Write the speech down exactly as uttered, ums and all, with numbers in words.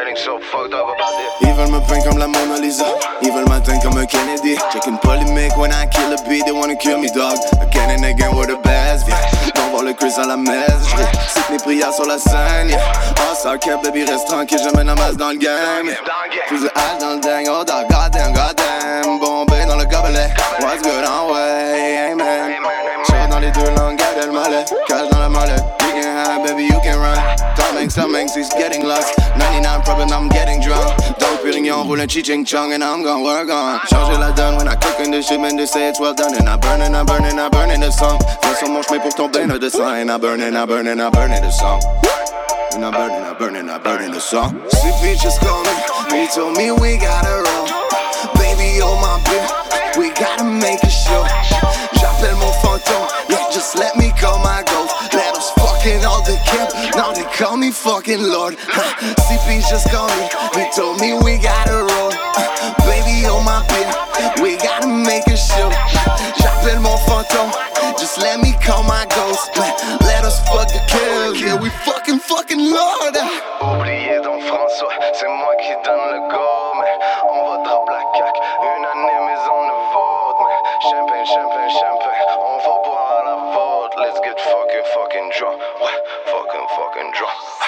feeling so fucked up about this. Ils veulent me peindre comme la Mona Lisa. Ils veulent m'atteindre comme un Kennedy. Checkin' polémique when I kill a beat. They wanna kill me dog. Again and again we're the best, yeah. Don't voir le Chris à la messe. J'récite mes prières sur la scène, yeah. Oh sarcap baby reste tranquille. J'amène la masse dans le game, yeah. Plus de hache dans le dang. Oh dog goddamn goddamn. Bombé dans le gobelet. What's good on way, amen. Short dans les deux langues, garde le malais. Cache dans la mallette. You can hide baby you can run. Stomach, stomach, he's getting lost. ninety-nine problem, I'm getting drunk. Don't Pérignon, roule un chi-ching chong, and I'm gon' work on. Changer la donne when I cookin' this shit, man, they say it's well done. And I burnin', I burnin', I burnin' the song. Viens sur mon chemin pour tomber dans le sang. And I burnin', I burnin', I burnin' the song. And I burnin', I burnin', I burnin' the song. C P just called me, he told me we gotta roll. Baby, oh my bitch, we gotta make a show. J'appelle mon fantôme, yeah, just let me call my ghost. Let us fucking all the camp, now they call me fucking Lord. C P just called me, he told me we gotta roll. Baby, oh my bitch, we gotta make a show. J'appelle mon fantôme, just let me call my ghost. Let us fucking kill, yeah, we fucking fucking Lord. Oublié Don François, c'est moi qui donne le go, mais on va drop la caque. Une année mais on ne vote, mais champagne, champagne, champagne, on va boire à la vôtre. Let's get fucking fucking drunk, ouais, fucking fucking drunk.